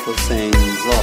حسین زاد.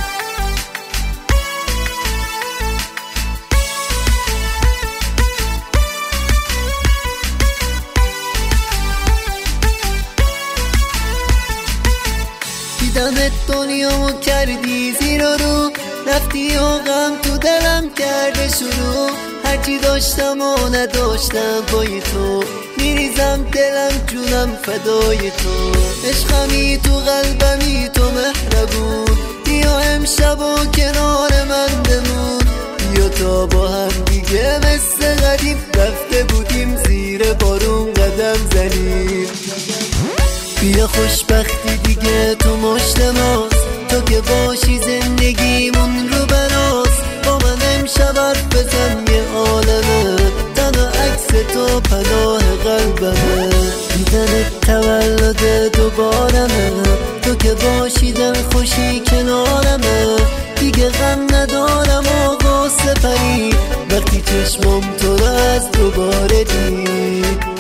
دیدمت دنیامو کردی زیر و رو، رفتی و غم تو دلم کرده شروع. هرچی داشتم و نداشتم پای تو، میریزم دلم جونم فدای تو. عشقمی تو قلبمی تو مهربون، بیا امشب و کنار من بمون. بیا تا با هم دیگه مثل قدیم رفته بودیم زیر بارون قدم زنیم. بیا خوشبختی دیگه تو مشت ماست، تو که باشی زندگیمون رو براست. با من امشب حرف بزن یه عالمه، تنها عکس تو پناه قلبمه. دیدن تولد دوبارمه، تو که باشی دل خوشی کنارمه. دیگه غم ندارم آقا سپری، وقتی چشمم تو رو از دوباره دید.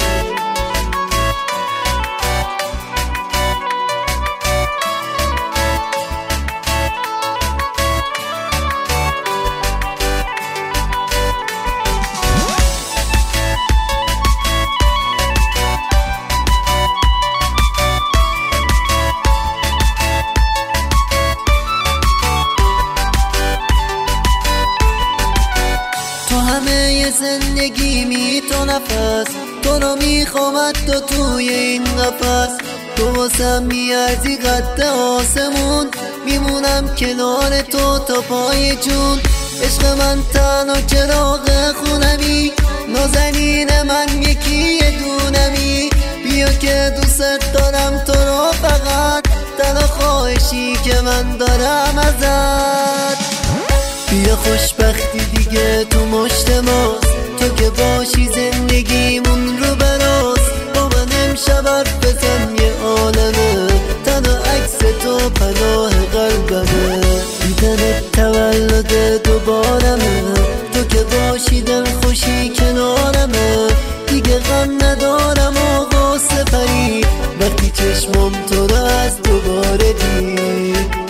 همه زندگیمی تو نفس، تو رو میخوامد تو توی این قفس. تو واسم میارزی قد آسمون، میمونم کنار تو تا پای جون. عشق من تنها چراغ خونمی، نازنین من یکی دونمی. بیا که دوست دارم تو رو فقط، تنها خواهشی که من دارم ازت. بیا خوشبختی دیگه تو مشت ماست، تو که باشی زندگیمون رو براست. با من امشب حرف بزن یه عالمه، تنها عکس تو پناه قلبمه. دیدن تولد دوبارمه، تو که باشی دل خوشی کنارمه. دیگه غم ندارم آقا سپری، وقتی چشمم تو رو از دوباره دید.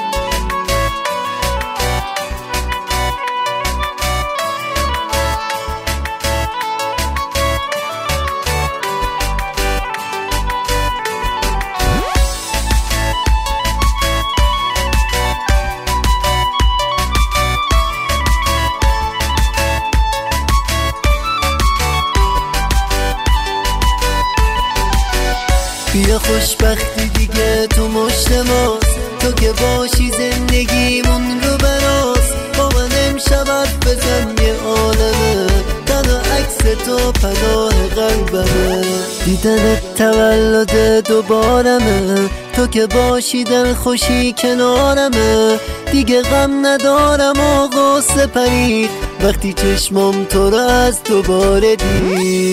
بیا خوشبختی دیگه تو مشت ماست، تو که باشی زندگیمون رو براست. با من امشب حرف بزن یه عالمه، تنها عکس تو پناه قلبمه. دیدن تولد دوبارمه، تو که باشی دل خوشی کنارمه. دیگه غم ندارم آقا سپری، وقتی چشمم تو رو از دوباره دید.